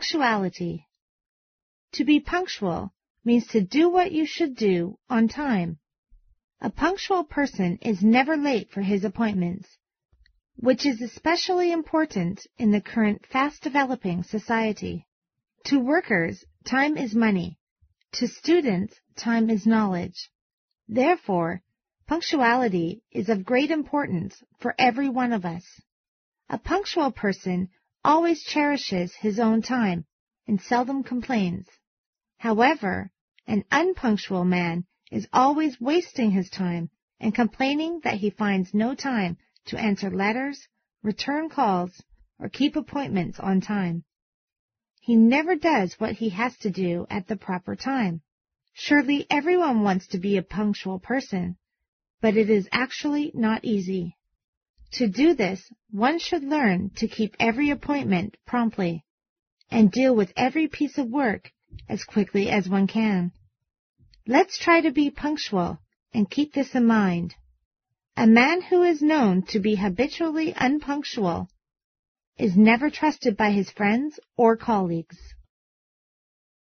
Punctuality. To be punctual means to do what you should do on time. A punctual person is never late for his appointments, which is especially important in the current fast-developing society. To workers, time is money. To students, time is knowledge. Therefore, punctuality is of great importance for every one of us. A punctual person always cherishes his own time and seldom complains. However, an unpunctual man is always wasting his time and complaining that he finds no time to answer letters, return calls, or keep appointments on time. He never does what he has to do at the proper time. Surely everyone wants to be a punctual person, but it is actually not easy. To do this, one should learn to keep every appointment promptly and deal with every piece of work as quickly as one can. Let's try to be punctual and keep this in mind. A man who is known to be habitually unpunctual is never trusted by his friends or colleagues.